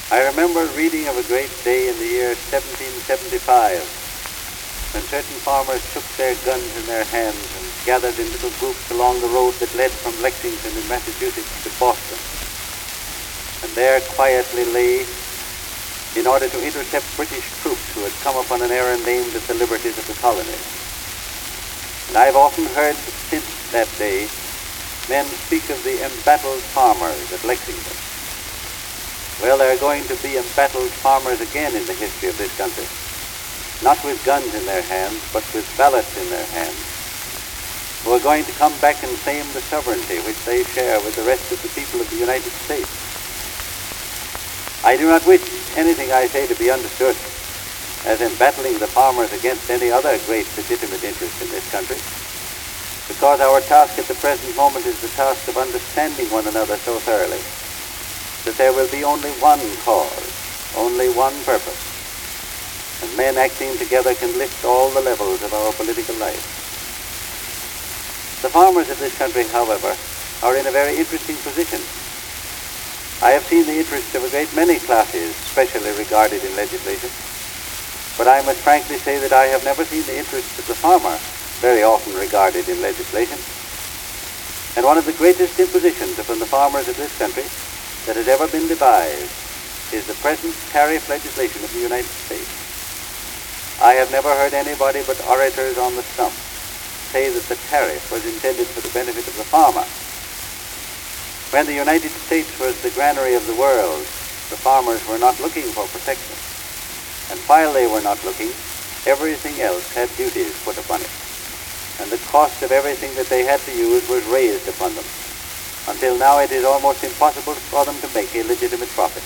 I remember reading of a great day in the year 1775 when certain farmers took their guns in their hands and gathered in little groups along the road that led from Lexington in Massachusetts to Boston, and there quietly lay in order to intercept British troops who had come upon an errand aimed at the liberties of the colonies. And I've often heard since that day men speak of the embattled farmers at Lexington. Well, there are going to be embattled farmers again in the history of this country, not with guns in their hands, but with ballots in their hands, who are going to come back and claim the sovereignty which they share with the rest of the people of the United States. I do not wish anything I say to be understood as embattling the farmers against any other great legitimate interest in this country, because our task at the present moment is the task of understanding one another so thoroughly that there will be only one cause, only one purpose, and men acting together can lift all the levels of our political life. The farmers of this country, however, are in a very interesting position. I have seen the interest of a great many classes specially regarded in legislation, but I must frankly say that I have never seen the interest of the farmer very often regarded in legislation. And one of the greatest impositions upon the farmers of this country that has ever been devised is the present tariff legislation of the United States. I have never heard anybody but orators on the stump say that the tariff was intended for the benefit of the farmer. When the United States was the granary of the world, the farmers were not looking for protection. And while they were not looking, everything else had duties put upon it. And the cost of everything that they had to use was raised upon them, until now it is almost impossible for them to make a legitimate profit.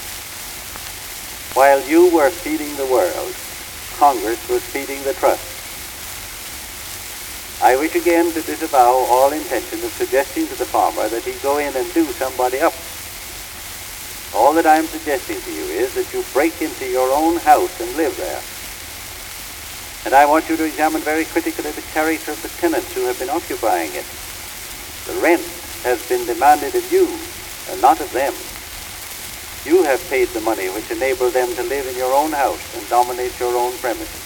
While you were feeding the world, Congress was feeding the trust. I wish again to disavow all intention of suggesting to the farmer that he go in and do somebody up. All that I am suggesting to you is that you break into your own house and live there. And I want you to examine very critically the character of the tenants who have been occupying it. The rent has been demanded of you and not of them. You have paid the money which enabled them to live in your own house and dominate your own premises.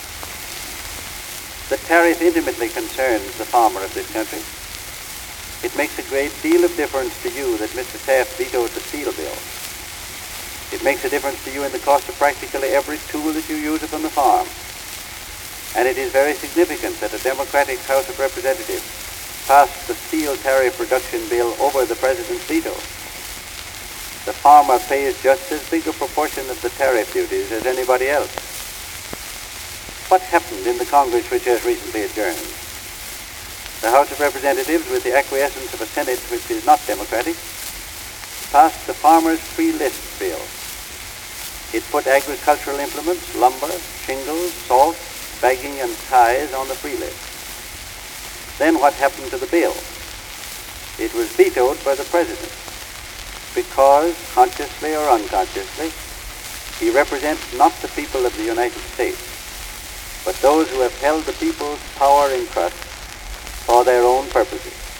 The tariff intimately concerns the farmer of this country. It makes a great deal of difference to you that Mr. Taft vetoed the steel bill. It makes a difference to you in the cost of practically every tool that you use upon the farm. And it is very significant that a Democratic House of Representatives passed the steel tariff reduction bill over the President's veto. The farmer pays just as big a proportion of the tariff duties as anybody else. What happened in the Congress which has recently adjourned? The House of Representatives, with the acquiescence of a Senate which is not democratic, passed the Farmers' Free List bill. It put agricultural implements, lumber, shingles, salt, bagging, and ties on the free list. Then what happened to the bill? It was vetoed by the President because, consciously or unconsciously, he represents not the people of the United States, but those who have held the people's power in trust for their own purposes.